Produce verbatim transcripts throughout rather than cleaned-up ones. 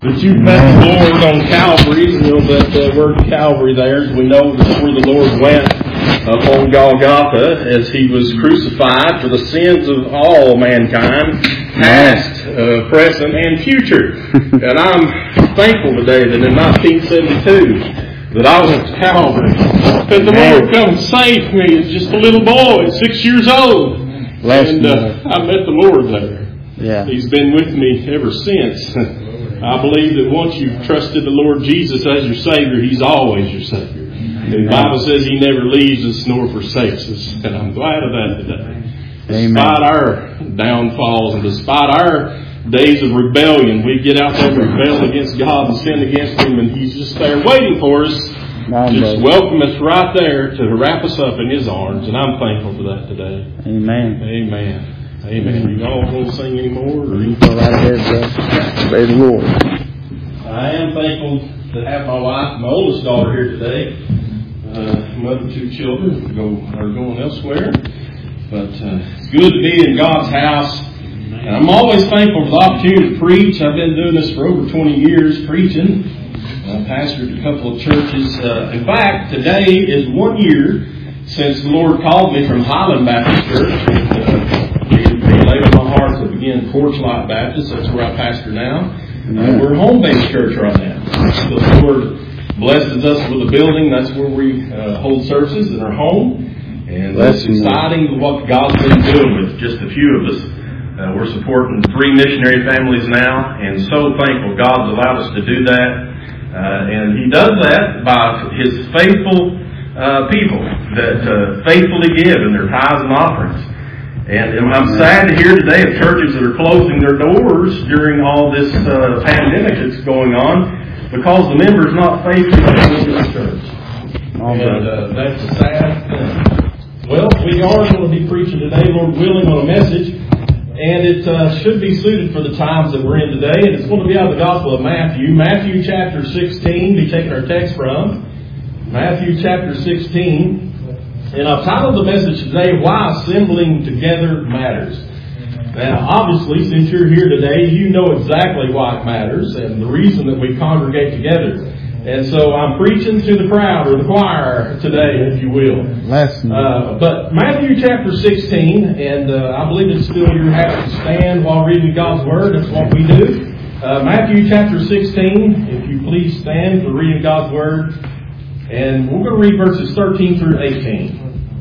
That you met the Lord on Calvary, you know, that uh, word Calvary there, we know that's where the Lord went upon Golgotha as He was crucified for the sins of all mankind, past, uh, present, and future. And I'm thankful today that in nineteen seventy-two that I went to Calvary. That the Lord come and saved me as just a little boy, six years old. And uh, I met the Lord there. Yeah. He's been with me ever since. I believe that once you've trusted the Lord Jesus as your Savior, He's always your Savior. And the Bible says He never leaves us nor forsakes us. And I'm glad of that today. Despite Amen. Our downfalls and despite our days of rebellion, we get out there and rebel against God and sin against Him, and He's just there waiting for us. Amen. Just welcome us right there to wrap us up in His arms. And I'm thankful for that today. Amen. Amen. Amen. You all want to sing any more? Or you go right ahead, brother. Praise the Lord. I am thankful to have my wife, my oldest daughter here today. Uh, mother of two children go are going elsewhere. But uh, it's good to be in God's house. And I'm always thankful for the opportunity to preach. I've been doing this for over twenty years, preaching. I pastored a couple of churches. Uh, in fact, today is one year since the Lord called me from Highland Baptist Church. Uh, laid on my heart to begin Porchlight Baptist. That's where I pastor now. Uh, we're a home-based church right now. The Lord blesses us with a building. That's where we uh, hold services in our home. And it's exciting what God's been doing with just a few of us. Uh, we're supporting three missionary families now, and so thankful God's allowed us to do that. Uh, and He does that by His faithful uh, people that uh, faithfully give in their tithes and offerings. And I'm sad to hear today of churches that are closing their doors during all this uh, pandemic that's going on because the members not faithfully to the church. And uh, that's a sad thing. Well, we are going to be preaching today, Lord willing, on a message. And it uh, should be suited for the times that we're in today. And it's going to be out of the Gospel of Matthew. Matthew chapter sixteen, be taking our text from. Matthew chapter sixteen. And I've titled the message today, Why Assembling Together Matters. Now, obviously, since you're here today, you know exactly why it matters and the reason that we congregate together. And so I'm preaching to the crowd or the choir today, if you will. Uh, but Matthew chapter sixteen, and uh, I believe it's still your habit to stand while reading God's Word. That's what we do. Uh, Matthew chapter sixteen, if you please stand for reading God's Word. And we're going to read verses thirteen through eighteen.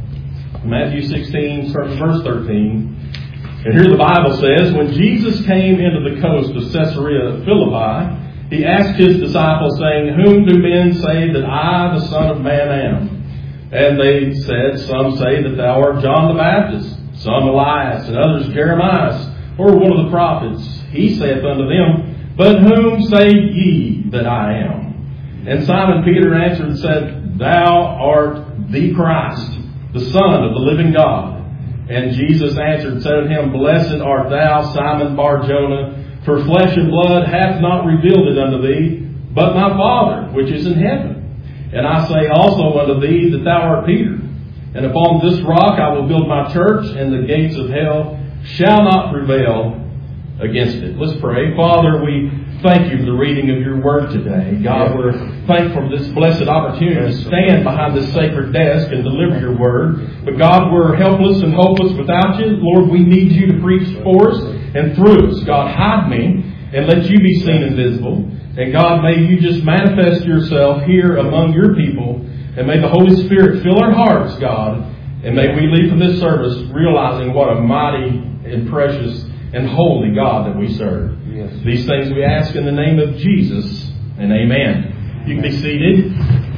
Matthew sixteen, starting verse thirteen. And here the Bible says, When Jesus came into the coast of Caesarea Philippi, He asked His disciples, saying, Whom do men say that I, the Son of Man, am? And they said, Some say that thou art John the Baptist, some Elias, and others Jeremiah, or one of the prophets. He saith unto them, But whom say ye that I am? And Simon Peter answered and said, Thou art the Christ, the Son of the living God. And Jesus answered and said unto him, Blessed art thou, Simon Bar-Jonah, for flesh and blood hath not revealed it unto thee, but my Father which is in heaven. And I say also unto thee that thou art Peter, and upon this rock I will build my church, and the gates of hell shall not prevail against it. Let's pray. Father, we thank you for the reading of your word today. God, we're thankful for this blessed opportunity to stand behind this sacred desk and deliver your word. But God, we're helpless and hopeless without you. Lord, we need you to preach for us and through us. God, hide me and let you be seen and visible. And God, may you just manifest yourself here among your people. And may the Holy Spirit fill our hearts, God. And may we leave from this service realizing what a mighty and precious and holy God that we serve. Yes. These things we ask in the name of Jesus, and amen. You can be seated.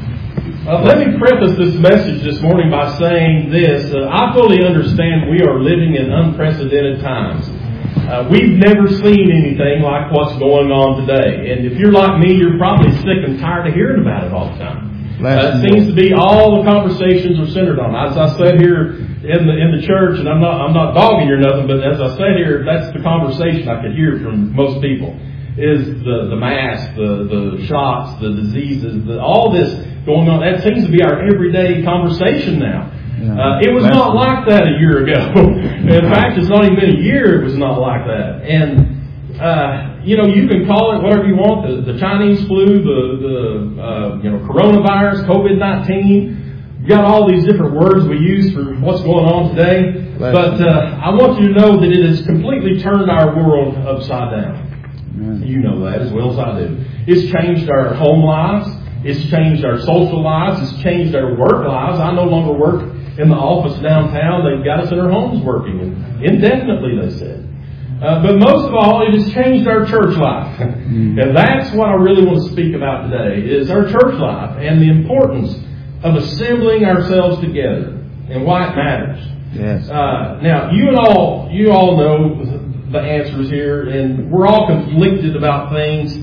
Uh, let me preface this message this morning by saying this. Uh, I fully understand we are living in unprecedented times. Uh, we've never seen anything like what's going on today. And if you're like me, you're probably sick and tired of hearing about it all the time. Uh, it seems to be all the conversations are centered on. As I said here in the in the church, and I'm not I'm not dogging you or nothing, but as I said here, that's the conversation I could hear from most people. Is the the mask, the the shots, the diseases, the, all this going on. That seems to be our everyday conversation now. Uh, it was not like that a year ago. In fact, it's not even been a year. It was not like that. And uh, you know, you can call it whatever you want, the, the Chinese flu, the, the uh, you know, coronavirus, covid nineteen. We've got all these different words we use for what's going on today. But uh, I want you to know that it has completely turned our world upside down. Amen. You know that as well as I do. It's changed our home lives. It's changed our social lives. It's changed our work lives. I no longer work in the office downtown. They've got us in our homes working, and indefinitely, they said. Uh, but most of all, it has changed our church life. Mm. And that's what I really want to speak about today, is our church life and the importance of assembling ourselves together and why it matters. Yes. Uh, now, you and all, you all know the answers here, and we're all conflicted about things.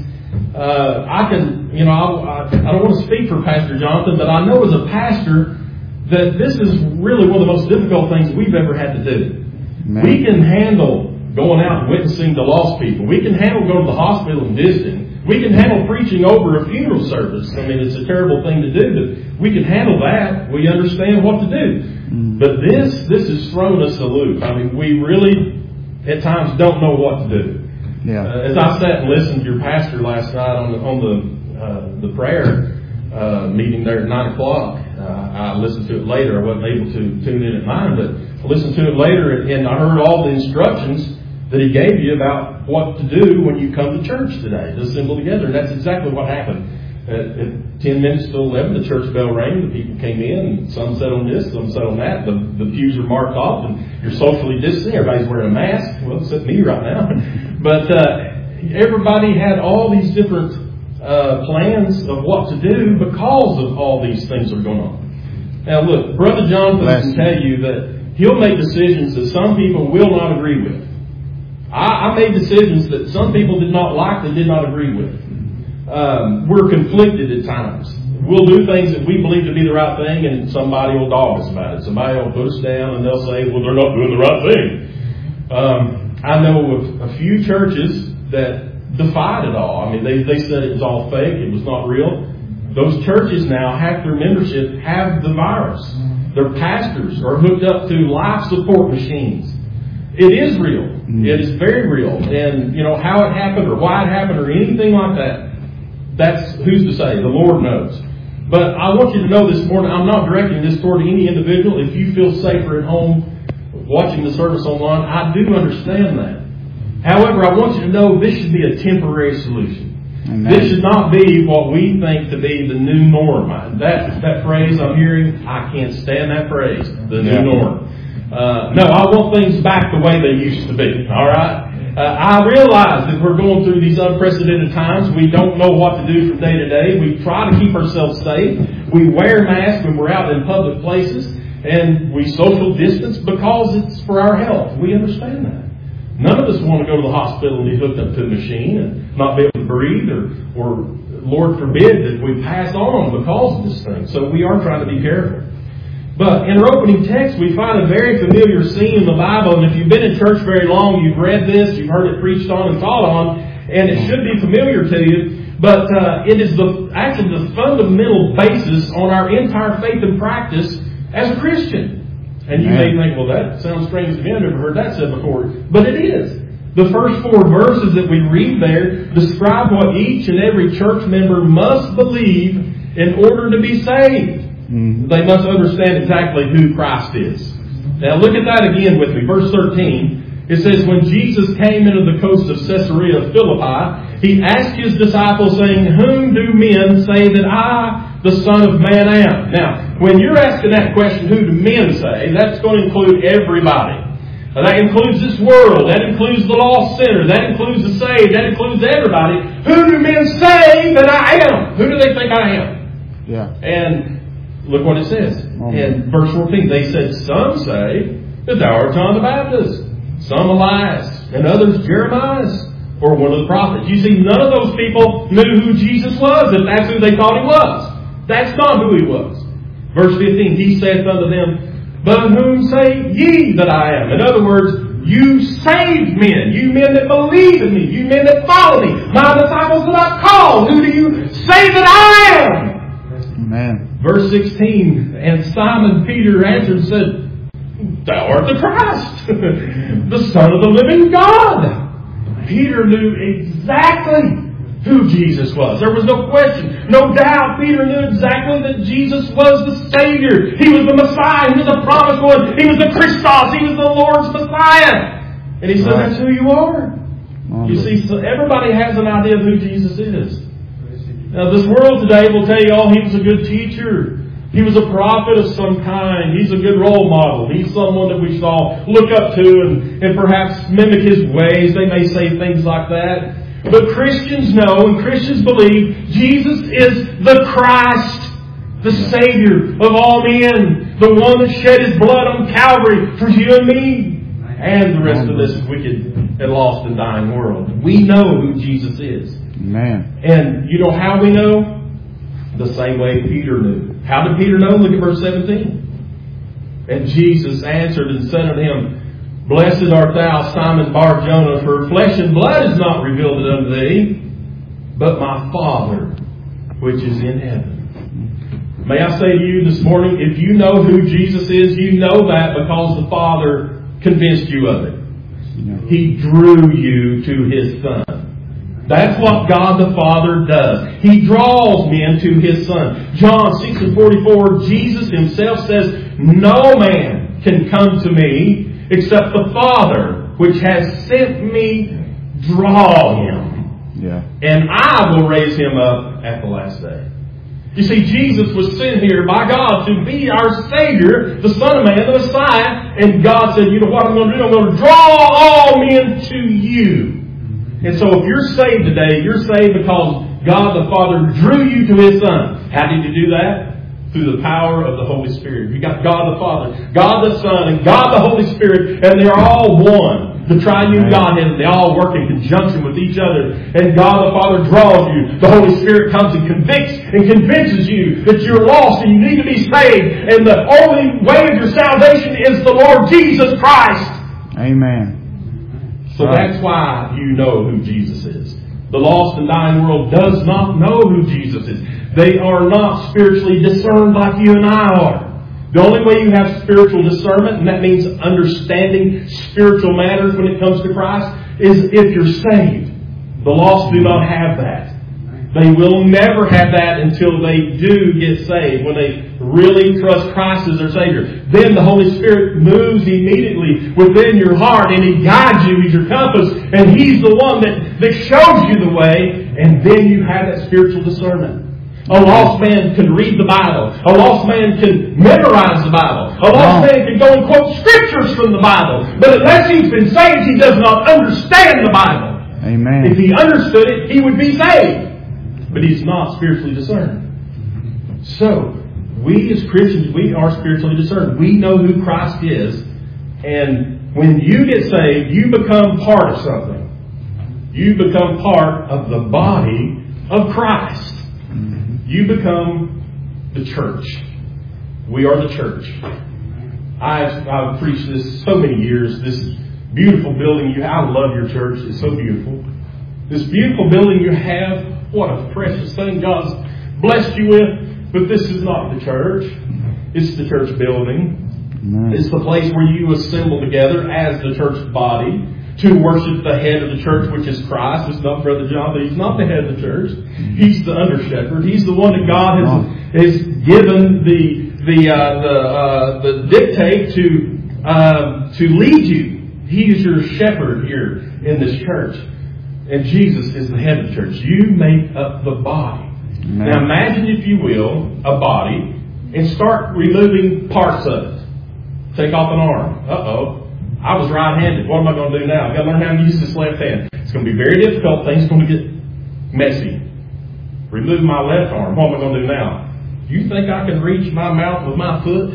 Uh, I can, you know, I, I don't want to speak for Pastor Jonathan, but I know as a pastor that this is really one of the most difficult things we've ever had to do. Man. We can handle going out and witnessing to lost people. We can handle going to the hospital and visiting. We can handle preaching over a funeral service. I mean, it's a terrible thing to do, but we can handle that. We understand what to do. Mm. But this, this has thrown us a loop. I mean, we really, at times, don't know what to do. Yeah. Uh, as I sat and listened to your pastor last night on the, on the, uh, the prayer uh, meeting there at nine o'clock, uh, I listened to it later. I wasn't able to tune in at nine, but I listened to it later, and I heard all the instructions that he gave you about what to do when you come to church today, to assemble together. And that's exactly what happened. At, at ten minutes to eleven, the church bell rang, the people came in, and some sat on this, some sat on that. The, the pews are marked off, and you're socially distancing. Everybody's wearing a mask. Well, except me right now. But uh, everybody had all these different uh, plans of what to do because of all these things that are going on. Now, look, Brother Jonathan can tell you that he'll make decisions that some people will not agree with. I, I made decisions that some people did not like, that did not agree with. Um, we're conflicted at times. We'll do things that we believe to be the right thing, and somebody will dog us about it. Somebody will put us down, and they'll say, well, they're not doing the right thing. Um, I know of a few churches that defied it all. I mean, they, they said it was all fake, it was not real. Those churches now, half their membership have the virus. Their pastors are hooked up to life support machines. It is real. It is very real. And, you know, how it happened or why it happened or anything like that, that's who's to say. The Lord knows. But I want you to know this morning, I'm not directing this toward any individual. If you feel safer at home watching the service online, I do understand that. However, I want you to know this should be a temporary solution. Amen. This should not be what we think to be the new norm. That, that phrase I'm hearing, I can't stand that phrase, the new yeah. norm. Uh, no, I want things back the way they used to be. All right? Uh, I realize that we're going through these unprecedented times. We don't know what to do from day to day. We try to keep ourselves safe. We wear masks when we're out in public places. And we social distance because it's for our health. We understand that. None of us want to go to the hospital and be hooked up to a machine and not be able to breathe, or, or Lord forbid that we pass on because of this thing. So we are trying to be careful. But in our opening text, we find a very familiar scene in the Bible. And if you've been in church very long, you've read this, you've heard it preached on and taught on, and it should be familiar to you. But uh, it is the actually the fundamental basis on our entire faith and practice as a Christian. And you may think, well, that sounds strange to me. I've never heard that said before. But it is. The first four verses that we read there describe what each and every church member must believe in order to be saved. Mm-hmm. They must understand exactly who Christ is. Now look at that again with me. Verse thirteen. It says, when Jesus came into the coast of Caesarea Philippi, he asked his disciples, saying, whom do men say that I, the Son of Man, am? Now, when you're asking that question, who do men say, that's going to include everybody. Now, that includes this world. That includes the lost sinner. That includes the saved. That includes everybody. Who do men say that I am? Who do they think I am? Yeah. And look what it says. Oh, in verse fourteen, they said, some say that thou art John the Baptist, some Elias, and others Jeremiah, or one of the prophets. You see, none of those people knew who Jesus was, if that's who they thought he was. That's not who he was. Verse fifteen, he saith unto them, but whom say ye that I am? In other words, you saved men, you men that believe in me, you men that follow me, my disciples that I call, who do you say that I am? Amen. Verse sixteen, and Simon Peter answered and said, thou art the Christ, the Son of the living God. Peter knew exactly who Jesus was. There was no question, no doubt. Peter knew exactly that Jesus was the Savior. He was the Messiah. He was the promised one. He was the Christos. He was the Lord's Messiah. And he said, Right. that's who you are. You see, so everybody has an idea of who Jesus is. Now, this world today will tell you, oh, he was a good teacher. He was a prophet of some kind. He's a good role model. He's someone that we should all look up to and, and perhaps mimic his ways. They may say things like that. But Christians know and Christians believe Jesus is the Christ, the Savior of all men, the one that shed his blood on Calvary for you and me and the rest of this wicked and lost and dying world. We know who Jesus is. Amen. And you know how we know? The same way Peter knew. How did Peter know? Look at verse seventeen. And Jesus answered and said unto him, Blessed art thou, Simon Bar-Jonah, for flesh and blood is not revealed it unto thee, but my Father which is in heaven. May I say to you this morning, if you know who Jesus is, you know that because the Father convinced you of it. He drew you to His Son. That's what God the Father does. He draws men to His Son. John six and forty-four, Jesus Himself says, No man can come to me except the Father which has sent me draw him. Yeah. And I will raise him up at the last day. You see, Jesus was sent here by God to be our Savior, the Son of Man, the Messiah. And God said, you know what I'm going to do? I'm going to draw all men to you. And so if you're saved today, you're saved because God the Father drew you to His Son. How did He do that? Through the power of the Holy Spirit. You got God the Father, God the Son, and God the Holy Spirit, and they're all one. The triune Godhead, they all work in conjunction with each other. And God the Father draws you. The Holy Spirit comes and convicts and convinces you that you're lost and you need to be saved. And the only way of your salvation is the Lord Jesus Christ. Amen. So right. That's why you know who Jesus is. The lost and dying world does not know who Jesus is. They are not spiritually discerned like you and I are. The only way you have spiritual discernment, and that means understanding spiritual matters when it comes to Christ, is if you're saved. The lost do not have that. They will never have that until they do get saved, when they really trust Christ as their Savior. Then the Holy Spirit moves immediately within your heart and He guides you. He's your compass and He's the one that, that shows you the way, and then you have that spiritual discernment. A lost man can read the Bible. A lost man can memorize the Bible. A lost man can go and quote scriptures from the Bible. But unless he's been saved, he does not understand the Bible. Amen. If he understood it, he would be saved. But he's not spiritually discerned. So, we as Christians, we are spiritually discerned. We know who Christ is. And when you get saved, you become part of something. You become part of the body of Christ. You become the church. We are the church. I've, I've preached this so many years. This beautiful building you have. I love your church. It's so beautiful. This beautiful building you have. What a precious thing God's blessed you with. But this is not the church. It's the church building. It's the place where you assemble together as the church body to worship the head of the church, which is Christ. It's not Brother John, but He's not the head of the church. He's the under shepherd. He's the one that God has, has given the the uh, the, uh, the dictate to uh, to lead you. He is your shepherd here in this church, and Jesus is the head of the church. You make up the body. Amen. Now imagine, if you will, a body, and start removing parts of it. Take off an arm. Uh oh. I was right-handed. What am I going to do now? I've got to learn how to use this left hand. It's going to be very difficult. Things are going to get messy. Remove my left arm. What am I going to do now? Do you think I can reach my mouth with my foot?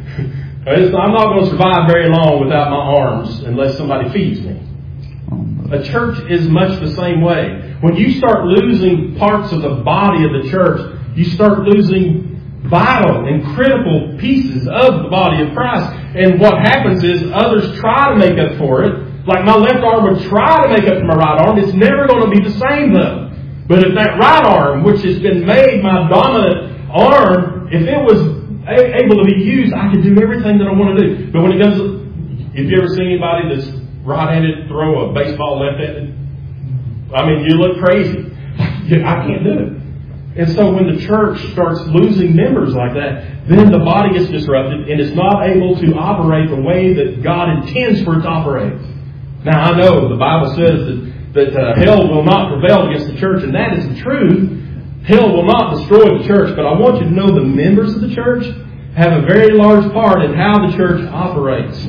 I'm not going to survive very long without my arms unless somebody feeds me. A church is much the same way. When you start losing parts of the body of the church, you start losing vital and critical pieces of the body of Christ. And what happens is others try to make up for it. Like my left arm would try to make up for my right arm. It's never going to be the same though. But if that right arm, which has been made my dominant arm, if it was a- able to be used, I could do everything that I want to do. But when it comes to, if you ever seen anybody that's right-handed throw a baseball left-handed, I mean, you look crazy. I can't do it. And so when the church starts losing members like that, then the body gets disrupted and it's not able to operate the way that God intends for it to operate. Now, I know the Bible says that, that uh, hell will not prevail against the church, and that is the truth. Hell will not destroy the church, but I want you to know the members of the church have a very large part in how the church operates.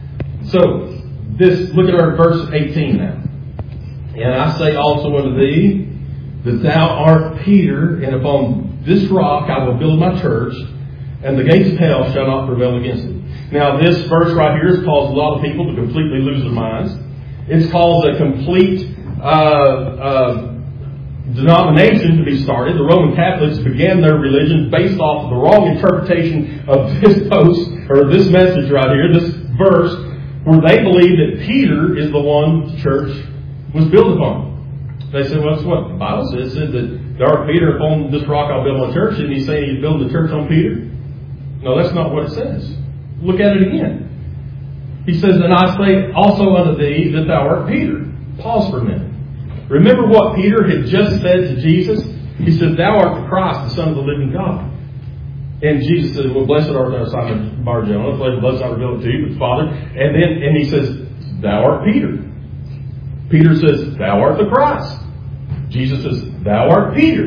So, this, look at our verse eighteen now. And I say also unto thee, that thou art Peter, and upon this rock I will build my church, and the gates of hell shall not prevail against it. Now this verse right here has caused a lot of people to completely lose their minds. It's caused a complete uh, uh, denomination to be started. The Roman Catholics began their religion based off of the wrong interpretation of this post, or this message right here, this verse, where they believe that Peter is the one the church was built upon. They said, well, that's what the Bible says. It said that thou art Peter, upon this rock I'll build my church. And he's saying he's building the church on Peter? No, that's not what it says. Look at it again. He says, and I say also unto thee that thou art Peter. Pause for a minute. Remember what Peter had just said to Jesus? He said, thou art the Christ, the Son of the living God. And Jesus said, well, blessed art thou, Simon Bar-Jonah. Blessed I reveal it to you, but Father. And then and he says, thou art Peter. Peter says, thou art the Christ. Jesus says, thou art Peter.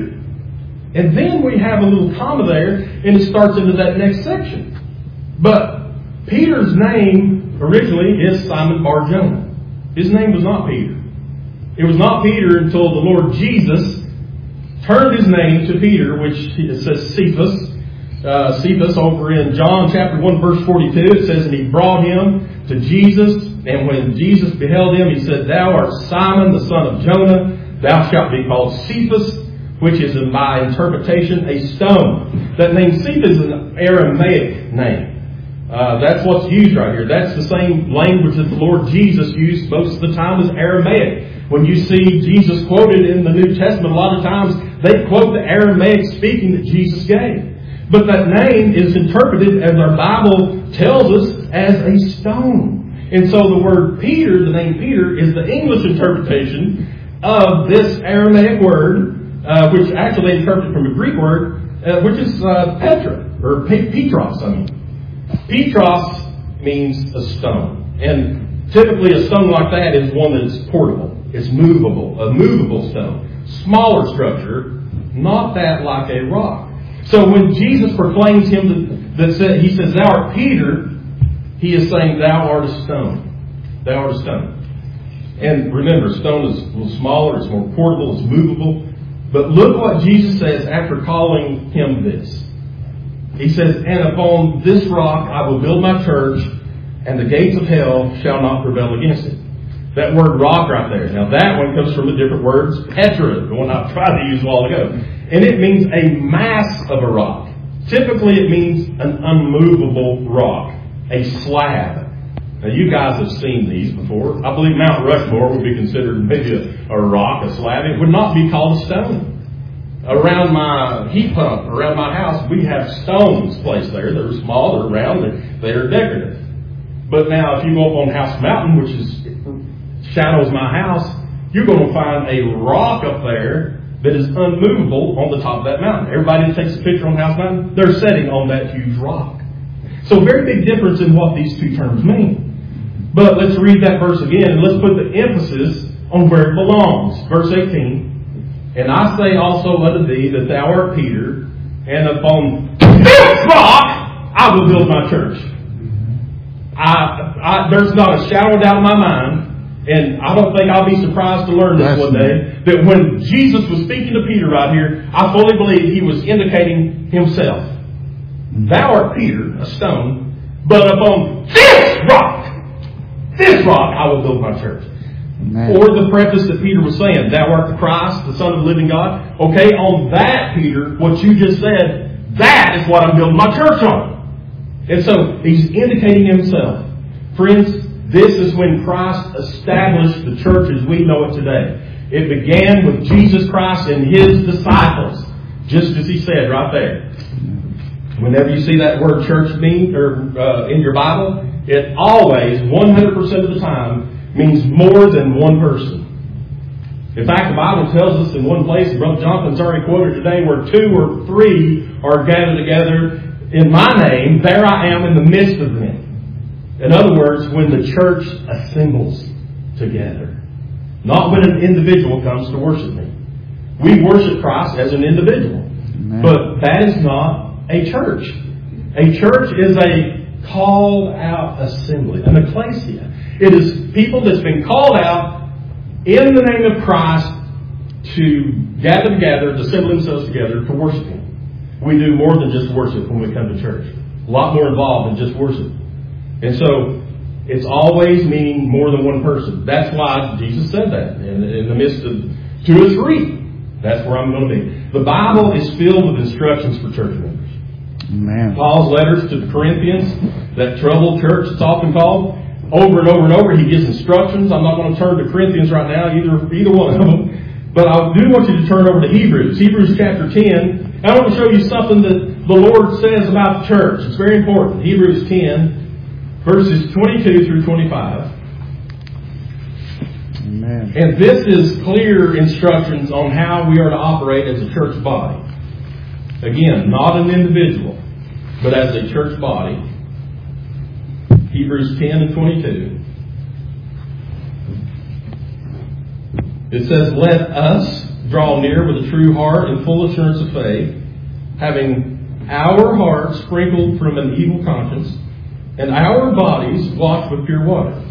And then we have a little comma there, and it starts into that next section. But Peter's name originally is Simon Bar-Jonah. His name was not Peter. It was not Peter until the Lord Jesus turned his name to Peter, which it says Cephas. Uh, Cephas over in John chapter one verse forty-two, it says, and he brought him to Jesus, and when Jesus beheld him, he said, thou art Simon, the son of Jonah, thou shalt be called Cephas, which is in my interpretation a stone. That name Cephas is an Aramaic name. Uh, that's what's used right here. That's the same language that the Lord Jesus used most of the time, as Aramaic. When you see Jesus quoted in the New Testament, a lot of times they quote the Aramaic speaking that Jesus gave. But that name is interpreted, as our Bible tells us, as a stone. And so the word Peter, the name Peter, is the English interpretation of this Aramaic word, uh, which actually interpreted from a Greek word, uh, which is uh, Petra, or Petros, I mean. Petros means a stone. And typically a stone like that is one that's portable. It's movable, a movable stone. Smaller structure, not that like a rock. So when Jesus proclaims him, that, that said, he says, thou art Peter, he is saying, thou art a stone. Thou art a stone. And remember, stone is a little smaller, it's more portable, it's movable. But look what Jesus says after calling him this. He says, and upon this rock I will build my church, and the gates of hell shall not prevail against it. That word rock right there. Now that one comes from the different words, Petra, the one I tried to use a while ago. And it means a mass of a rock. Typically it means an unmovable rock, a slab. Now you guys have seen these before. I believe Mount Rushmore would be considered maybe a, a rock, a slab. It would not be called a stone. Around my heat pump, around my house, we have stones placed there. They're small, they're round, they're, they're decorative. But now if you go up on House Mountain, which is shadows my house, you're going to find a rock up there that is unmovable on the top of that mountain. Everybody that takes a picture on House Mountain, they're sitting on that huge rock. So very big difference in what these two terms mean. But let's read that verse again, and let's put the emphasis on where it belongs. Verse eighteen, and I say also unto thee that thou art Peter, and upon this rock I will build my church. I, I, there's not a shadow of doubt in my mind, and I don't think I'll be surprised to learn this one day, that when Jesus was speaking to Peter right here, I fully believe he was indicating himself. Thou art Peter, a stone, but upon this rock, this rock I will build my church. Amen. Or the preface that Peter was saying, thou art the Christ, the Son of the living God. Okay, on that, Peter, what you just said, that is what I'm building my church on. And so he's indicating himself. Friends, this is when Christ established the church as we know it today. It began with Jesus Christ and his disciples, just as he said right there. Whenever you see that word church mean or uh, in your Bible, it always, one hundred percent of the time, means more than one person. In fact, the Bible tells us in one place, Brother Jonathan's already quoted today, where two or three are gathered together in my name, there I am in the midst of them. In other words, when the church assembles together. Not when an individual comes to worship me. We worship Christ as an individual. Amen. But that is not a church. A church is a called out assembly, an ecclesia. It is people that's been called out in the name of Christ to gather together, to assemble themselves together to worship Him. We do more than just worship when we come to church. A lot more involved than just worship. And so, it's always meaning more than one person. That's why Jesus said that. In, in the midst of two or three, that's where I'm going to be. The Bible is filled with instructions for church members. Amen. Paul's letters to the Corinthians, that troubled church it's often called, over and over and over, he gives instructions. I'm not going to turn to Corinthians right now, either, either one of them. But I do want you to turn over to Hebrews. Hebrews chapter ten. I want to show you something that the Lord says about the church. It's very important. Hebrews ten, verses twenty-two through twenty-five. Amen. And this is clear instructions on how we are to operate as a church body. Again, not an individual, but as a church body. Hebrews ten and twenty-two. It says, "Let us draw near with a true heart and full assurance of faith, having our hearts sprinkled from an evil conscience, and our bodies washed with pure water.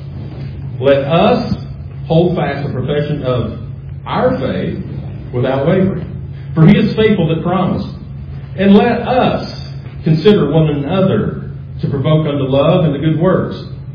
Let us hold fast the profession of our faith without wavering. For He is faithful that promised. And let us consider one another to provoke unto love and to good works,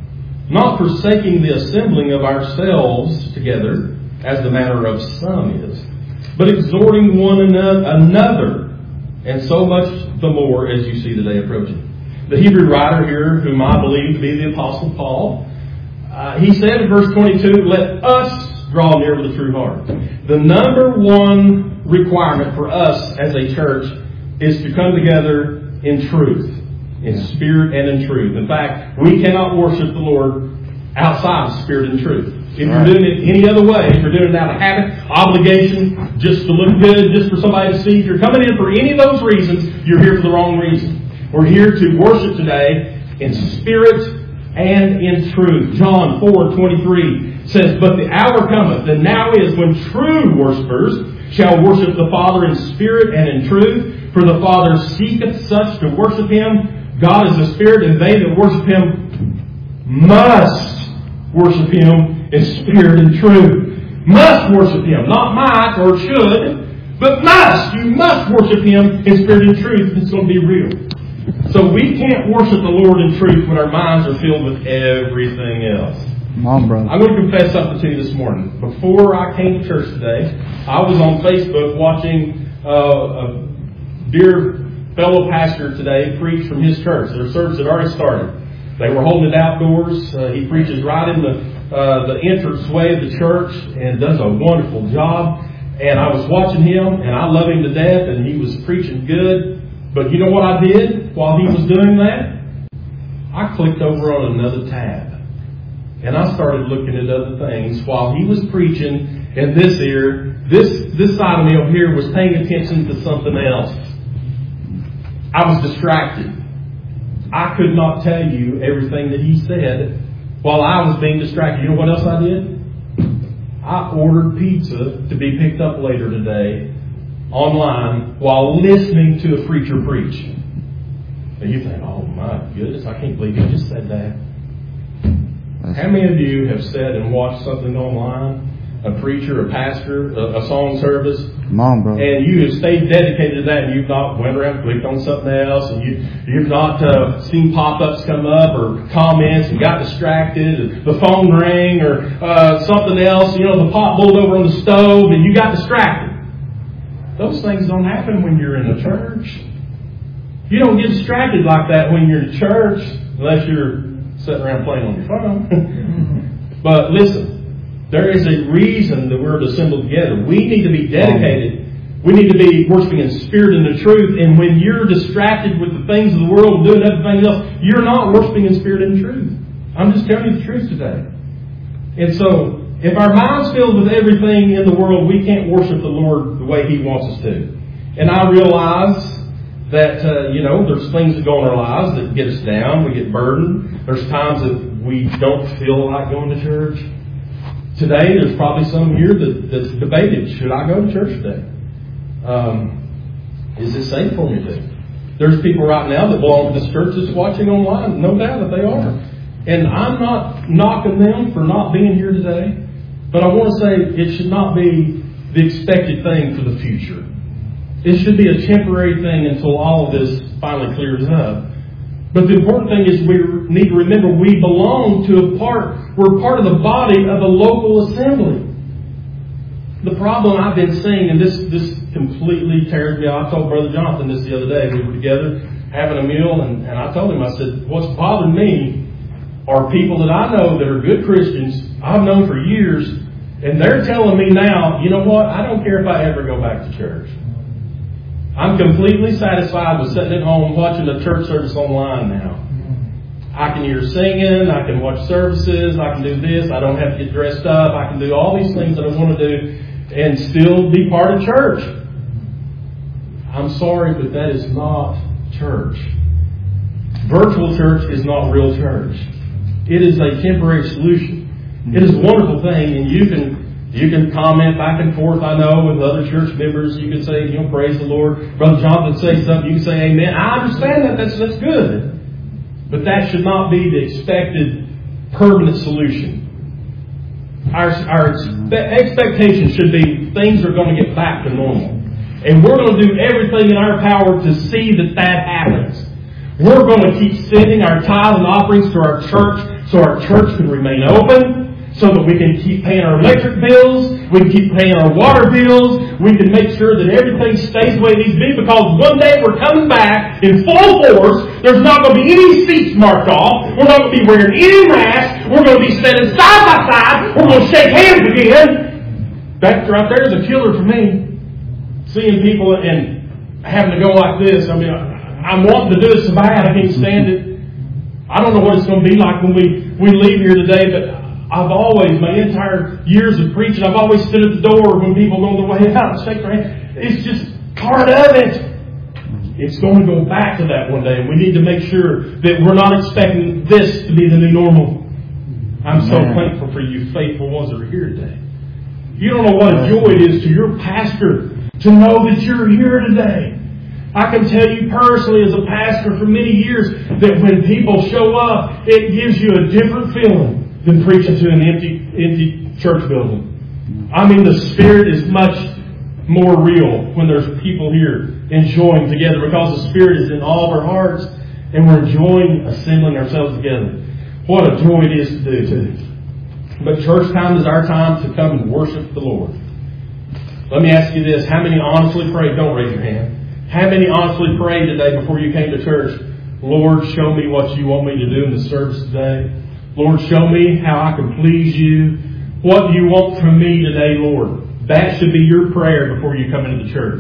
not forsaking the assembling of ourselves together, as the manner of some is, but exhorting one another, and so much the more as you see the day approaching." The Hebrew writer here, whom I believe to be the Apostle Paul, uh, he said in verse twenty-two, "Let us draw near with a true heart." The number one requirement for us as a church is to come together in truth, in spirit and in truth. In fact, we cannot worship the Lord outside of spirit and truth. If you're doing it any other way, if you're doing it out of habit, obligation, just to look good, just for somebody to see, if you're coming in for any of those reasons, you're here for the wrong reason. We're here to worship today in spirit and in truth. John four twenty-three says, "But the hour cometh, and now is, when true worshipers shall worship the Father in spirit and in truth. For the Father seeketh such to worship Him. God is a spirit, and they that worship Him must worship Him in spirit and truth." Must worship Him. Not might or should, but must. You must worship Him in spirit and truth. It's going to be real. So we can't worship the Lord in truth when our minds are filled with everything else. Come on, brother. I'm going to confess something to you this morning. Before I came to church today, I was on Facebook watching uh, a dear fellow pastor today preach from his church. Their service had already started. They were holding it outdoors. Uh, he preaches right in the uh, the entranceway of the church and does a wonderful job. And I was watching him, and I love him to death, and he was preaching good. But you know what I did while he was doing that? I clicked over on another tab. And I started looking at other things while he was preaching, and this ear, this, this side of me over here was paying attention to something else. I was distracted. I could not tell you everything that he said while I was being distracted. You know what else I did? I ordered pizza to be picked up later today online while listening to a preacher preach. And you think, oh my goodness, I can't believe you just said that. How many of you have said and watched something online, a preacher, a pastor, a, a song service, Come on, bro. and you have stayed dedicated to that, and you've not went around and clicked on something else, and you, you've not uh, seen pop-ups come up or comments and got distracted, and the phone rang or uh, something else, you know, the pot boiled over on the stove, and you got distracted. Those things don't happen when you're in a church. You don't get distracted like that when you're in church, unless you're sitting around playing on your phone. But listen, there is a reason that we're assembled together. We need to be dedicated. We need to be worshiping in spirit and in truth. And when you're distracted with the things of the world and doing everything else, you're not worshiping in spirit and truth. I'm just telling you the truth today. And so, If our mind's filled with everything in the world, we can't worship the Lord the way He wants us to. And I realize that, uh, you know, there's things that go in our lives that get us down. We get burdened. There's times that we don't feel like going to church. Today, there's probably some here that, that's debated, should I go to church today? Um, is it safe for me to? There's people right now that belong to this church that's watching online. No doubt that they are. And I'm not knocking them for not being here today. But I want to say it should not be the expected thing for the future. It should be a temporary thing until all of this finally clears up. But the important thing is we need to remember we belong to a part, we're part of the body of a local assembly. The problem I've been seeing, and this, this completely tears me off. I told Brother Jonathan this the other day. We were together having a meal, and, and I told him, I said, what's bothered me are people that I know that are good Christians, I've known for years, and they're telling me now, you know what, I don't care if I ever go back to church. I'm completely satisfied with sitting at home watching a church service online now. I can hear singing, I can watch services, I can do this, I don't have to get dressed up, I can do all these things that I want to do and still be part of church. I'm sorry, but that is not church. Virtual church is not real church. It is a temporary solution. It is a wonderful thing, and you can You can comment back and forth, I know, with other church members. You can say, you know, praise the Lord. Brother Jonathan say something, you can say amen. I understand that. That's, that's good. But that should not be the expected permanent solution. Our, our expectation should be things are going to get back to normal. And we're going to do everything in our power to see that that happens. We're going to keep sending our tithe and offerings to our church so our church can remain open. So that we can keep paying our electric bills, we can keep paying our water bills, we can make sure that everything stays the way it needs to be, because one day we're coming back in full force. There's not going to be any seats marked off. We're not going to be wearing any masks. We're going to be standing side by side. We're going to shake hands again. That right there is a killer for me. Seeing people and having to go like this. I mean, I'm wanting to do it so bad I can't stand it. I don't know what it's going to be like when we, we leave here today, but I've always, my entire years of preaching, I've always stood at the door when people go their way out and shake their hand. It's just part of it. It's going to go back to that one day, and we need to make sure that we're not expecting this to be the new normal. I'm so Amen. thankful for you faithful ones that are here today. You don't know what a joy it is to your pastor to know that you're here today. I can tell you personally as a pastor for many years that when people show up, it gives you a different feeling than preaching to an empty, empty church building. I mean, the Spirit is much more real when there's people here enjoying together, because the Spirit is in all of our hearts and we're enjoying assembling ourselves together. What a joy it is to do too. But church time is our time to come and worship the Lord. Let me ask you this. How many honestly prayed? Don't raise your hand. How many honestly prayed today before you came to church? Lord, show me what you want me to do in the service today. Lord, show me how I can please you. What do you want from me today, Lord? That should be your prayer before you come into the church.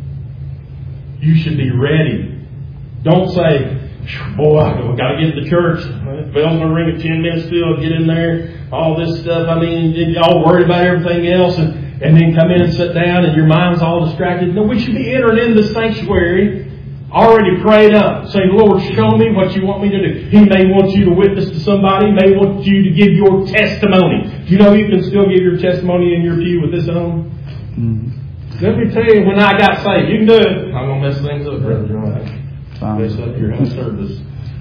You should be ready. Don't say, boy, I've got to get to the church. The bell's going to ring at ten minutes still. Get in there. All this stuff. I mean, y'all worried about everything else. And, and then come in and sit down and your mind's all distracted. No, we should be entering into the sanctuary already prayed up, saying, Lord, show me what you want me to do. He may want you to witness to somebody. He may want you to give your testimony. Do you know you can still give your testimony in your pew with this on? Mm-hmm. Let me tell you, when I got saved, you can do it. I'm going to mess things up, Brother John. Mess up your own service.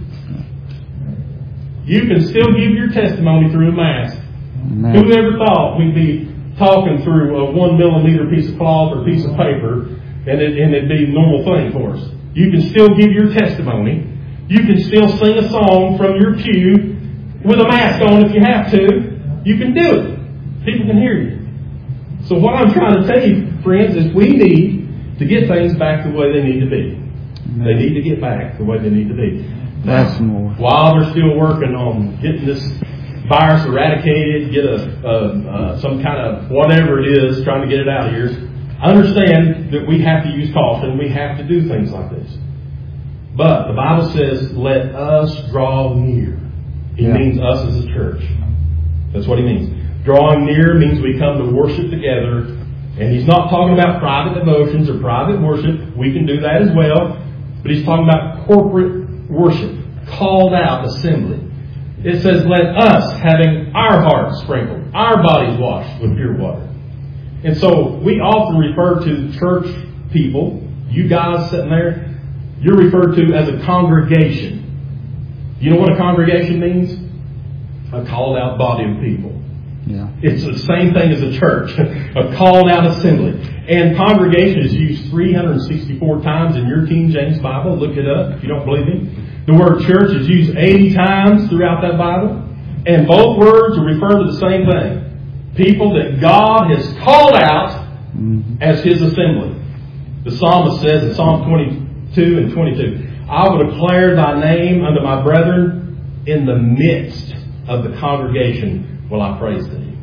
You can still give your testimony through a mask. Amen. Who ever thought we'd be talking through a one millimeter piece of cloth or piece of paper and, it, and it'd be a normal thing for us? You can still give your testimony. You can still sing a song from your pew with a mask on if you have to. You can do it. People can hear you. So what I'm trying to tell you, friends, is we need to get things back the way they need to be. Amen. They need to get back the way they need to be. That's more. While they're still working on getting this virus eradicated, get a, a uh, some kind of whatever it is, trying to get it out of here, understand that we have to use caution. We have to do things like this. But the Bible says, let us draw near. He yeah. means us as a church. That's what he means. Drawing near means we come to worship together. And he's not talking about private devotions or private worship. We can do that as well. But he's talking about corporate worship, called out assembly. It says, let us, having our hearts sprinkled, our bodies washed with pure water. And so we often refer to church people, you guys sitting there, you're referred to as a congregation. You know what a congregation means? A called out body of people. Yeah. It's the same thing as a church, a called out assembly. And congregation is used three hundred sixty-four times in your King James Bible. Look it up if you don't believe me. The word church is used eighty times throughout that Bible. And both words are referring to the same thing. People that God has called out mm-hmm. as His assembly. The psalmist says in Psalm twenty-two and twenty-two, I will declare thy name unto my brethren in the midst of the congregation. Will I praise thee?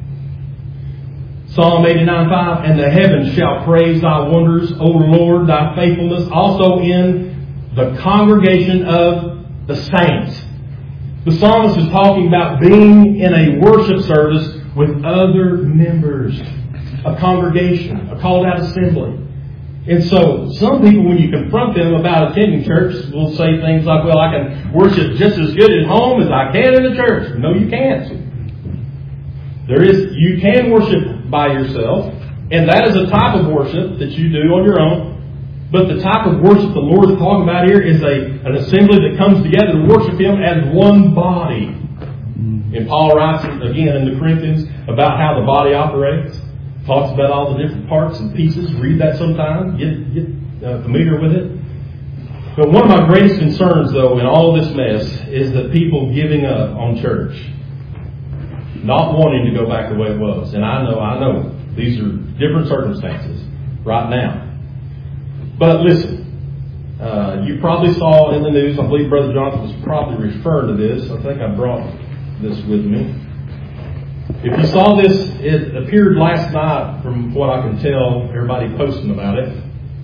Psalm eighty-nine five, and the heavens shall praise thy wonders, O Lord, thy faithfulness, also in the congregation of the saints. The psalmist is talking about being in a worship service with other members, a congregation, a called out assembly. And so, some people, when you confront them about attending church, will say things like, well, I can worship just as good at home as I can in the church. No, you can't. There is, you can worship by yourself, and that is a type of worship that you do on your own. But the type of worship the Lord is talking about here is a an assembly that comes together to worship Him as one body. And Paul writes again in the Corinthians about how the body operates. Talks about all the different parts and pieces. Read that sometime. Get get uh, familiar with it. But one of my greatest concerns, though, in all this mess is the people giving up on church. Not wanting to go back the way it was. And I know, I know, these are different circumstances right now. But listen, uh, you probably saw in the news, I believe Brother Jonathan was probably referring to this. I think I brought this with me. If you saw this, it appeared last night from what I can tell, everybody posting about it.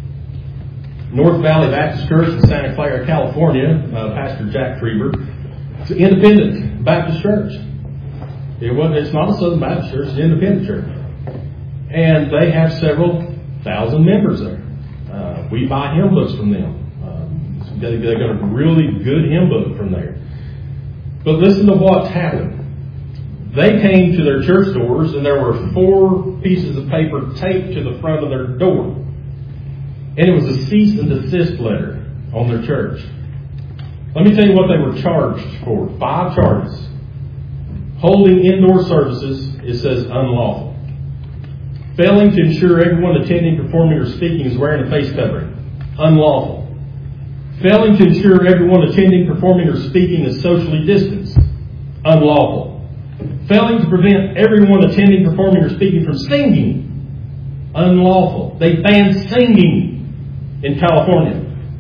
North Valley Baptist Church in Santa Clara, California, uh, Pastor Jack Trieber. It's an independent Baptist church. It wasn't, it's not a Southern Baptist church, it's an independent church. And they have several thousand members there. Uh, we buy hymn books from them. Um, they, they got a really good hymn book from there. But listen to what's happened. They came to their church doors and there were four pieces of paper taped to the front of their door. And it was a cease and desist letter on their church. Let me tell you what they were charged for. Five charges. Holding indoor services, it says unlawful. Failing to ensure everyone attending, performing, or speaking is wearing a face covering. Unlawful. Failing to ensure everyone attending, performing, or speaking is socially distanced. Unlawful. Failing to prevent everyone attending, performing, or speaking from singing. Unlawful. They banned singing in California.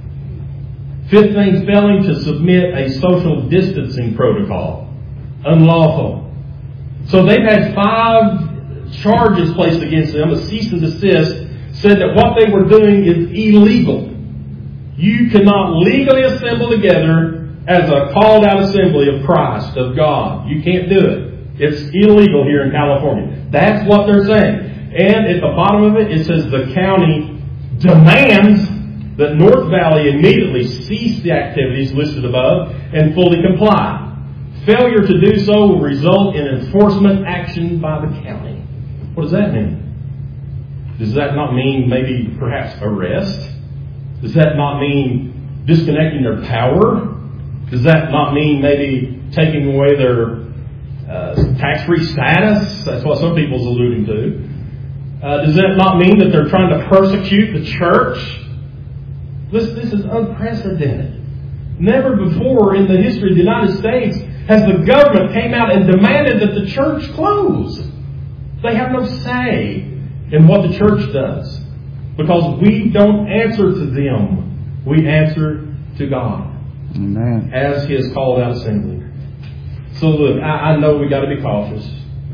Fifth thing, failing to submit a social distancing protocol. Unlawful. So they've had five charges placed against them. A cease and desist said that what they were doing is illegal. You cannot legally assemble together as a called out assembly of Christ, of God. You can't do it. It's illegal here in California. That's what they're saying. And at the bottom of it, it says the county demands that North Valley immediately cease the activities listed above and fully comply. Failure to do so will result in enforcement action by the county. What does that mean? Does that not mean maybe perhaps arrest? Does that not mean disconnecting their power? Does that not mean maybe taking away their uh, tax-free status? That's what some people's alluding to. Uh, does that not mean that they're trying to persecute the church? This, this is unprecedented. Never before in the history of the United States has the government came out and demanded that the church close. They have no say in what the church does. Because we don't answer to them. We answer to God. Amen. As His called out assembly. So look, I, I know we got to be cautious.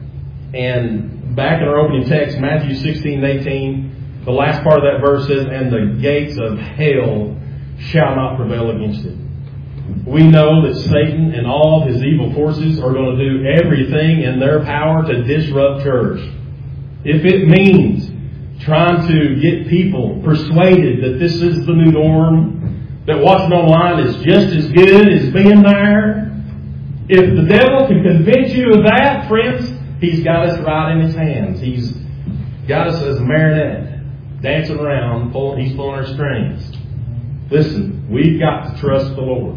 And back in our opening text, Matthew sixteen and eighteen, the last part of that verse says, and the gates of hell shall not prevail against it. we know that Satan and all his evil forces are going to do everything in their power to disrupt church. If it means trying to get people persuaded that this is the new norm, that watching online is just as good as being there, if the devil can convince you of that, friends, he's got us right in his hands. He's got us as a marionette, dancing around, pulling, he's pulling our strings. Listen, we've got to trust the Lord.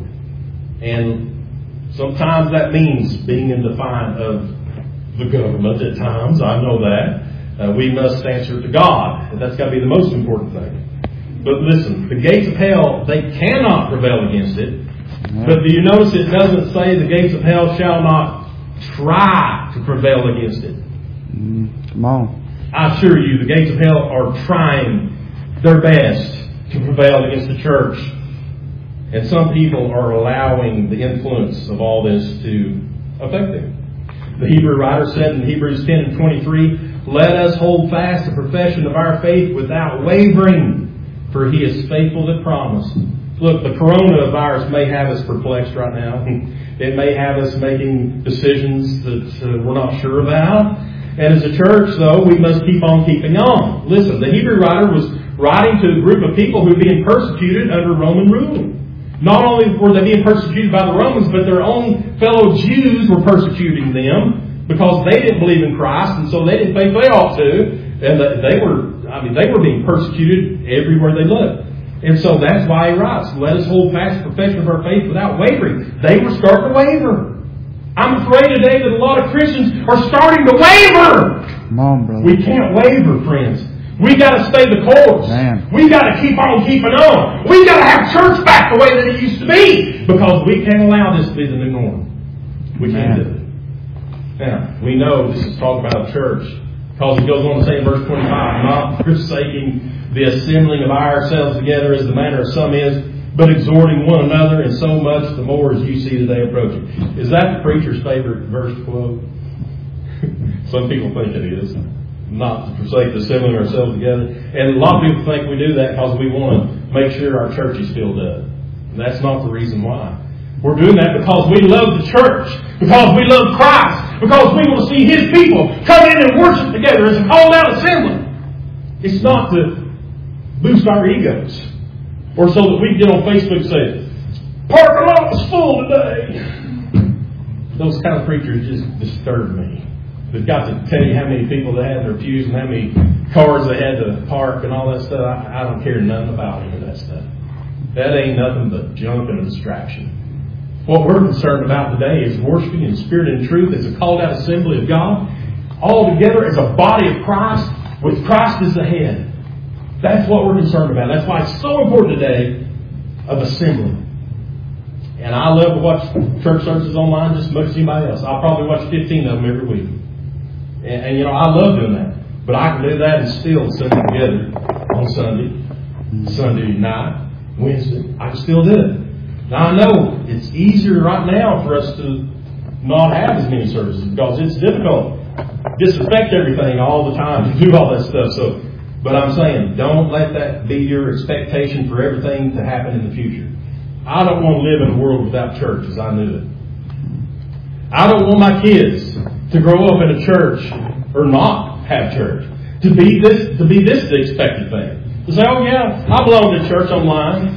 And sometimes that means being in defiance of the government at times. I know that. Uh, we must answer to God. That's got to be the most important thing. But listen, the gates of hell, they cannot prevail against it. But do you notice it doesn't say the gates of hell shall not try to prevail against it? Mm, come on. I assure you, the gates of hell are trying their best to prevail against the church. And some people are allowing the influence of all this to affect them. The Hebrew writer said in Hebrews ten and twenty-three, let us hold fast the profession of our faith without wavering, for he is faithful that promised. Look, the coronavirus may have us perplexed right now. It may have us making decisions that uh, we're not sure about. And as a church, though, we must keep on keeping on. Listen, the Hebrew writer was writing to a group of people who were being persecuted under Roman rule. Not only were they being persecuted by the Romans, but their own fellow Jews were persecuting them because they didn't believe in Christ, and so they didn't think they ought to. And they were, I mean, they were being persecuted everywhere they looked. And so that's why he writes, let us hold fast the profession of our faith without wavering. They were starting to waver. I'm afraid today that a lot of Christians are starting to waver. Come on, brother. We can't waver, friends. We got to stay the course. Man. We got to keep on keeping on. We got to have church back the way that it used to be, because we can't allow this to be the new norm. We can't do it. Now, we know this is talking about a church, because it goes on to say in verse twenty-five, not forsaking the assembling of ourselves together as the manner of some is, but exhorting one another, and so much the more as you see the day approaching. Is that the preacher's favorite verse to quote? Some people think it is. Not to forsake the assembling ourselves together. And a lot of people think we do that because we want to make sure our church is filled up. And that's not the reason why. We're doing that because we love the church, because we love Christ, because we want to see His people come in and worship together as a called out assembly. It's not to boost our egos, or so that we get on Facebook and say, parking lot was full today. Those kind of preachers just disturb me. They've got to tell you how many people they had in their pews and how many cars they had to park and all that stuff. I, I don't care nothing about any of that stuff. That ain't nothing but junk and a distraction. What we're concerned about today is worshiping in spirit and truth as a called out assembly of God, all together as a body of Christ, with Christ as the head. That's what we're concerned about. That's why it's so important today of assembly. And I love to watch church services online just as much as anybody else. I'll probably watch fifteen of them every week. And, and you know, I love doing that. But I can do that and still sit together on Sunday, Sunday night, Wednesday. I can still do it. Now I know it's easier right now for us to not have as many services because it's difficult. Disinfect everything all the time to do all that stuff. So, but I'm saying, don't let that be your expectation for everything to happen in the future. I don't want to live in a world without church as I knew it. I don't want my kids to grow up in a church or not have church. To be this, to be this the expected thing. To say, oh yeah, I belong to church online.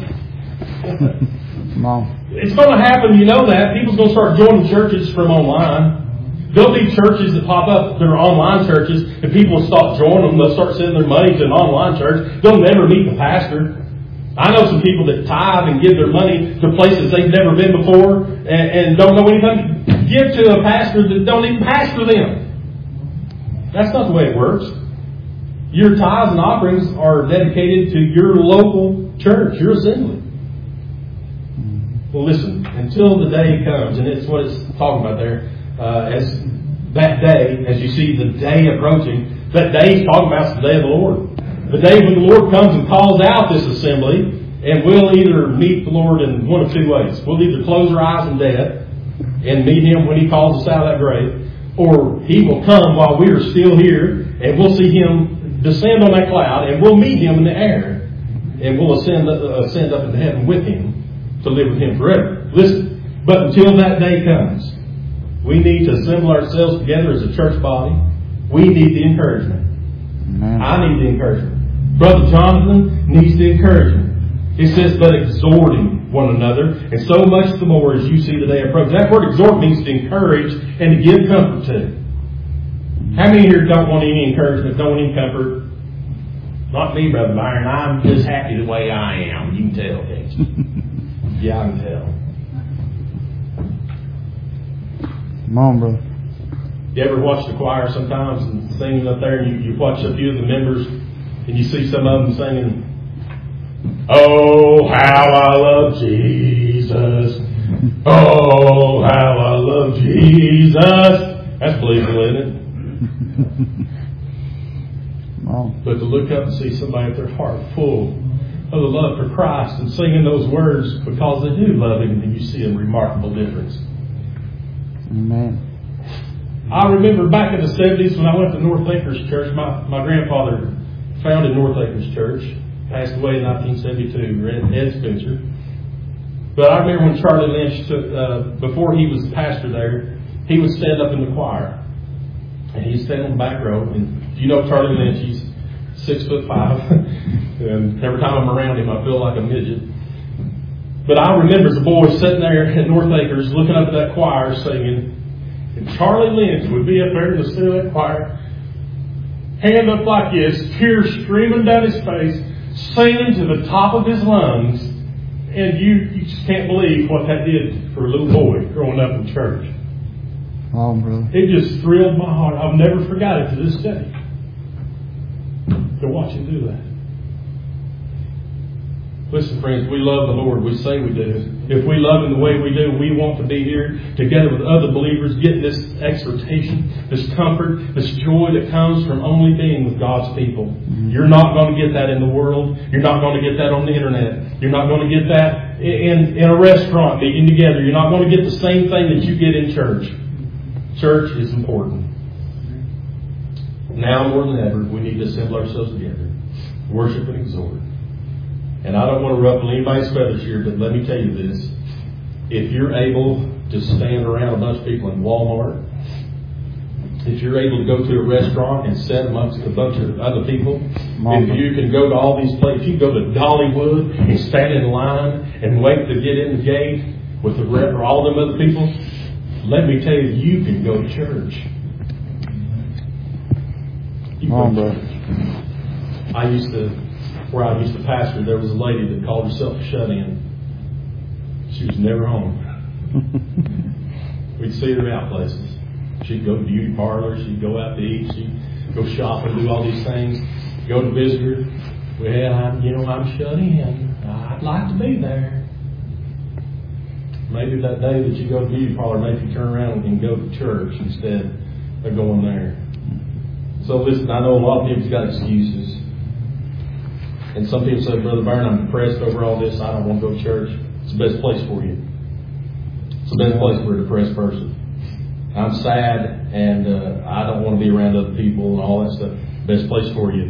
Come on. It's going to happen, you know that. People's going to start joining churches from online. There'll be churches that pop up that are online churches, and people will start joining them. They'll start sending their money to an online church. They'll never meet the pastor. I know some people that tithe and give their money to places they've never been before and, and don't know anything. Give to a pastor that don't even pastor them. That's not the way it works. Your tithes and offerings are dedicated to your local church, your assembly. Well, listen, until the day comes, and it's what it's talking about there, uh, as that day, as you see the day approaching, that day is talking about the day of the Lord. The day when the Lord comes and calls out this assembly, and we'll either meet the Lord in one of two ways. We'll either close our eyes in death and meet Him when He calls us out of that grave, or He will come while we are still here, and we'll see Him descend on that cloud, and we'll meet Him in the air, and we'll ascend, uh, ascend up into heaven with Him to live with Him forever. church. Listen, but until that day comes, we need to assemble ourselves together as a church body. We need the encouragement. Amen. I need the encouragement. Brother Jonathan needs the encouragement. It says, but exhorting one another, and so much the more as you see the day approach. That word exhort means to encourage and to give comfort to. How many here don't want any encouragement, don't want any comfort? Not me, Brother Byron. I'm just happy the way I am. You can tell, can't you? Yeah, I can tell. Come on, brother. You ever watch the choir sometimes and singing up there, and you, you watch a few of the members, and you see some of them singing, "Oh, how I love Jesus. Oh, how I love Jesus." That's believable, isn't it? Come But to look up and see somebody with their heart full of the love for Christ and singing those words because they do love Him, and you see a remarkable difference. Amen. I remember back in the seventies when I went to North Acres Church. My, my grandfather founded North Acres Church. Passed away in nineteen seventy-two, Ed Spencer. But I remember when Charlie Lynch took, uh, before he was pastor there, he would stand up in the choir. And he'd stand on the back row. And you know Charlie Lynch, he's six foot five. And every time I'm around him, I feel like a midget. But I remember as a boy sitting there at North Acres looking up at that choir singing. And Charlie Lynch would be up there in the center of that choir, hand up like this, tears streaming down his face, singing to the top of his lungs. And you, you just can't believe what that did for a little boy growing up in church. Oh, brother. It just thrilled my heart. I've never forgot it to this day. To watch him do that. Listen, friends, we love the Lord. We say we do. If we love Him the way we do, we want to be here together with other believers, getting this exhortation, this comfort, this joy that comes from only being with God's people. Mm-hmm. You're not going to get that in the world. You're not going to get that on the internet. You're not going to get that in, in a restaurant meeting together. You're not going to get the same thing that you get in church. Church is important. Now more than ever, we need to assemble ourselves together, worship and exhort. And I don't want to ruffle anybody's feathers here, but let me tell you this. If you're able to stand around a bunch of people in Walmart, if you're able to go to a restaurant and sit amongst a bunch of other people, Mama. If you can go to all these places, if you go to Dollywood and stand in line and wait to get in the gate with the or all them other people, let me tell you, you can go to church. You Come on, go to bro. church. I used to, where I used to pastor, there was a lady that called herself a shut-in. She was never home. We'd see her out places. She'd go to beauty parlors. She'd go out to eat. She'd go shopping, do all these things. Go to visit her. Well, I'm, you know, I'm shut in. I'd like to be there. Maybe that day that you go to the beauty parlor, maybe you turn around and go to church instead of going there. So listen, I know a lot of people's got excuses. And some people say, Brother Byron, I'm depressed over all this. I don't want to go to church. It's the best place for you. It's the best place for a depressed person. I'm sad and uh, I don't want to be around other people and all that stuff. Best place for you.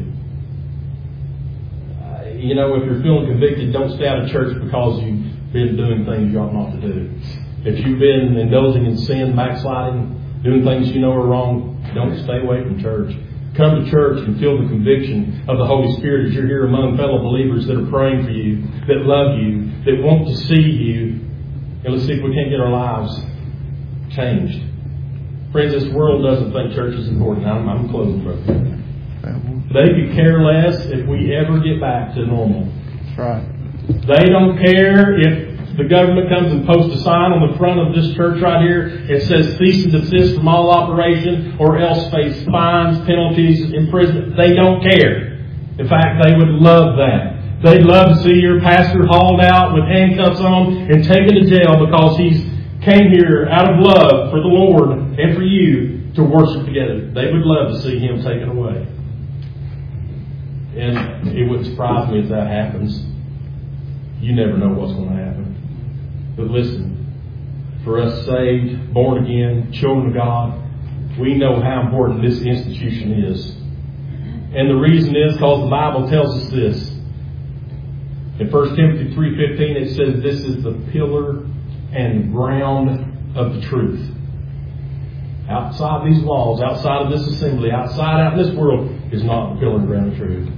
Uh, you know, if you're feeling convicted, don't stay out of church because you've been doing things you ought not to do. If you've been indulging in sin, backsliding, doing things you know are wrong, don't stay away from church. Come to church and feel the conviction of the Holy Spirit as you're here among fellow believers that are praying for you, that love you, that want to see you. And let's see if we can't get our lives changed. Friends, this world doesn't think church is important. I'm, I'm closing, brother. They could care less if we ever get back to normal. That's right. They don't care if the government comes and posts a sign on the front of this church right here. It says cease and desist from all operation or else face fines, penalties, imprisonment. They don't care. In fact, they would love that. They'd love to see your pastor hauled out with handcuffs on and taken to jail because he's came here out of love for the Lord and for you to worship together. They would love to see him taken away. And it wouldn't surprise me if that happens. You never know what's going to happen. But listen, for us saved, born again, children of God, we know how important this institution is. And the reason is because the Bible tells us this. In First Timothy three fifteen it says this is the pillar and ground of the truth. Outside these walls, outside of this assembly, outside out in this world is not the pillar and ground of truth.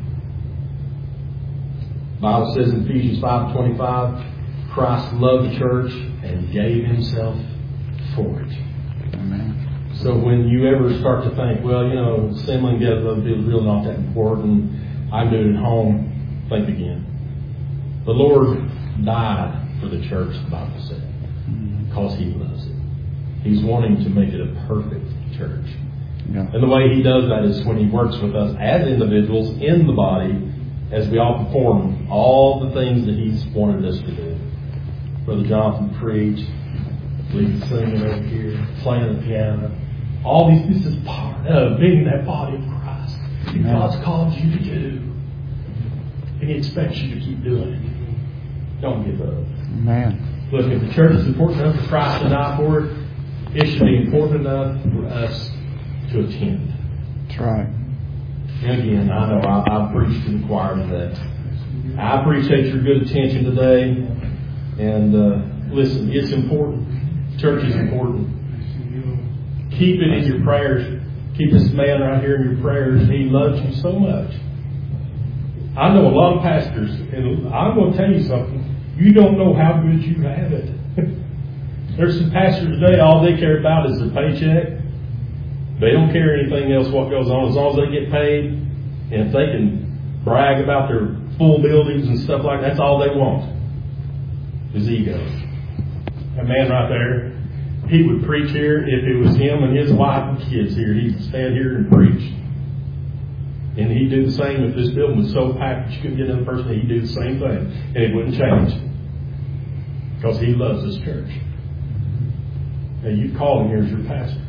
The Bible says in Ephesians five twenty-five, Christ loved the church and gave himself for it. Amen. So when you ever start to think, well, you know, assembling together with other people is really not that important, I'm doing it at home, think again. The Lord died for the church, the Bible said, because he loves it. He's wanting to make it a perfect church. Yeah. And the way he does that is when he works with us as individuals in the body as we all perform all the things that he's wanted us to do. Brother Jonathan preached, lead singing over here, playing the piano. All these, this is part of being that body of Christ that God's called you to do. And he expects you to keep doing it. Don't give up. Amen. Look, if the church is important enough for Christ to die for it, it should be important enough for us to attend. That's right. And again, I know I, I preached to the choir today. I appreciate your good attention today. And uh, listen, it's important. Church is important. Keep it in your prayers. Keep this man right here in your prayers. He loves you so much. I know a lot of pastors, and I'm going to tell you something. You don't know how good you have it. There's some pastors today, all they care about is their paycheck. They don't care anything else what goes on as long as they get paid. And if they can brag about their full buildings and stuff like that, that's all they want. His ego. That man right there, he would preach here if it was him and his wife and kids here. He'd stand here and preach. And he'd do the same if this building was so packed that you couldn't get another person. He'd do the same thing. And it wouldn't change. Because he loves this church. Now you call him here as your pastor.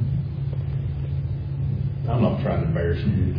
I'm not trying to embarrass you.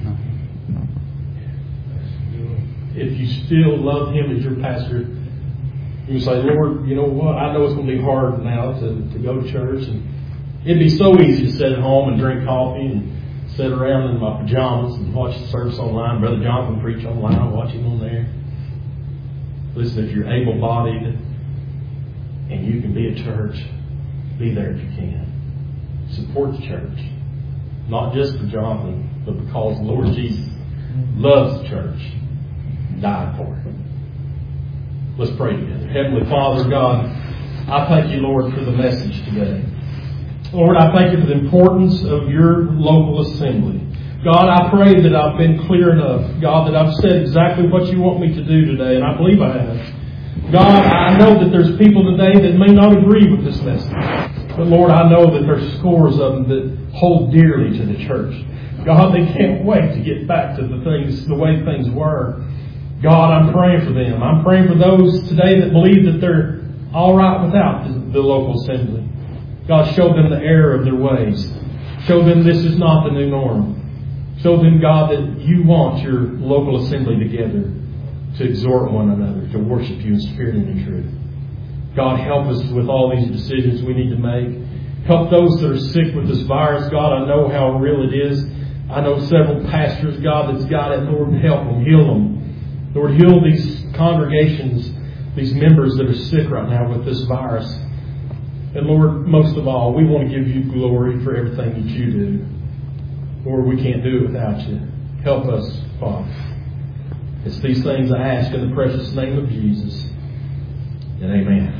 If you still love him as your pastor, you say, Lord, you know what? I know it's going to be hard now to, to go to church. And it'd be so easy to sit at home and drink coffee and sit around in my pajamas and watch the service online. Brother Jonathan preach online, watch him on there. Listen, if you're able-bodied and you can be at church, be there if you can. Support the church. Not just for Jonathan, but because the Lord Jesus loves the church. Died for it. Let's pray together. Heavenly Father, God, I thank you, Lord, for the message today. Lord, I thank you for the importance of your local assembly. God, I pray that I've been clear enough. God, that I've said exactly what you want me to do today, and I believe I have. God, I know that there's people today that may not agree with this message. But Lord, I know that there's scores of them that hold dearly to the church. God, they can't wait to get back to the things, the way things were. God, I'm praying for them. I'm praying for those today that believe that they're all right without the, the local assembly. God, show them the error of their ways. Show them this is not the new norm. Show them, God, that you want your local assembly together to exhort one another, to worship you in spirit and in truth. God, help us with all these decisions we need to make. Help those that are sick with this virus. God, I know how real it is. I know several pastors, God, that's got it. Lord, help them, heal them. Lord, heal these congregations, these members that are sick right now with this virus. And Lord, most of all, we want to give you glory for everything that you do. Lord, we can't do it without you. Help us, Father. It's these things I ask in the precious name of Jesus. And amen.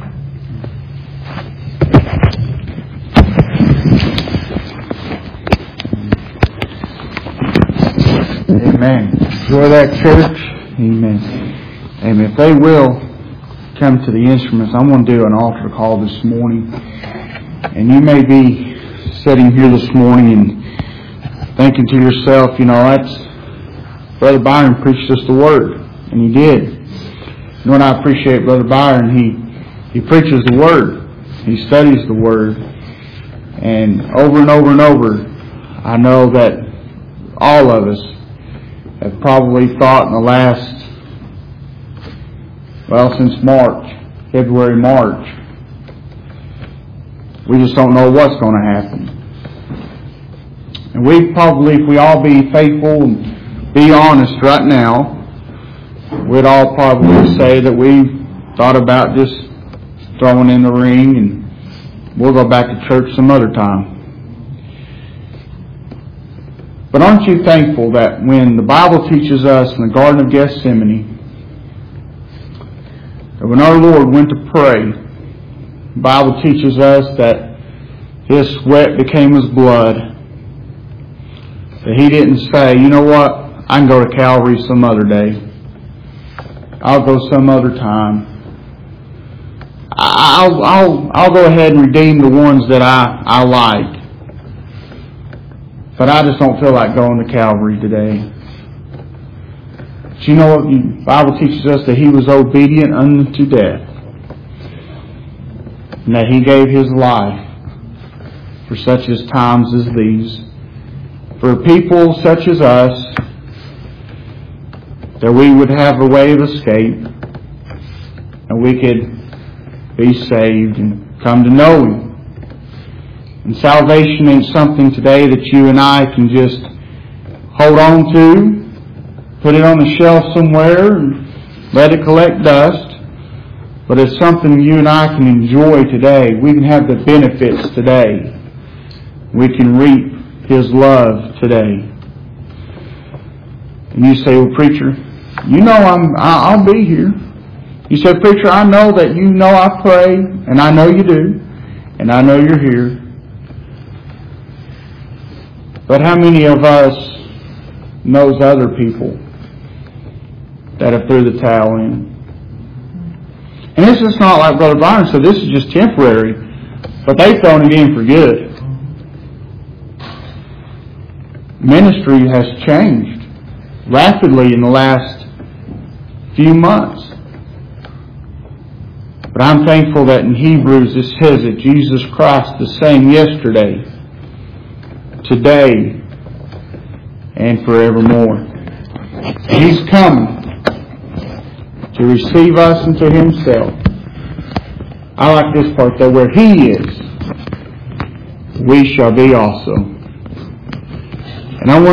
Amen. Enjoy that, church. Amen. Amen. If they will come to the instruments, I'm going to do an altar call this morning. And you may be sitting here this morning and thinking to yourself, you know, that's Brother Byron preached us the Word. And he did. You know what I appreciate Brother Byron? He, he preaches the Word. He studies the Word. And over and over and over, I know that all of us have probably thought in the last, well, since March, February, March, we just don't know what's going to happen. And we probably, if we all be faithful and be honest right now, we'd all probably say that we thought about just thrown in the ring, and we'll go back to church some other time. But aren't you thankful that when the Bible teaches us in the Garden of Gethsemane, that when our Lord went to pray, the Bible teaches us that His sweat became His blood, that He didn't say, you know what, I can go to Calvary some other day. I'll go some other time. I'll, I'll, I'll go ahead and redeem the ones that I, I like. But I just don't feel like going to Calvary today. But you know what? The Bible teaches us that He was obedient unto death. And that He gave His life for such as times as these. For people such as us, that we would have a way of escape. And we could be saved and come to know Him. And salvation ain't something today that you and I can just hold on to, put it on the shelf somewhere, and let it collect dust. But it's something you and I can enjoy today. We can have the benefits today. We can reap His love today. And you say, well, preacher, you know I'm, I'll be here. You said, preacher, I know that you know I pray, and I know you do, and I know you're here. But how many of us knows other people that have threw the towel in? And this is not like Brother Byron said, this is just temporary, but they've thrown it in for good. Ministry has changed rapidly in the last few months. But I'm thankful that in Hebrews it says that Jesus Christ the same yesterday, today, and forevermore. He's coming to receive us into Himself. I like this part though, where He is, we shall be also. And I want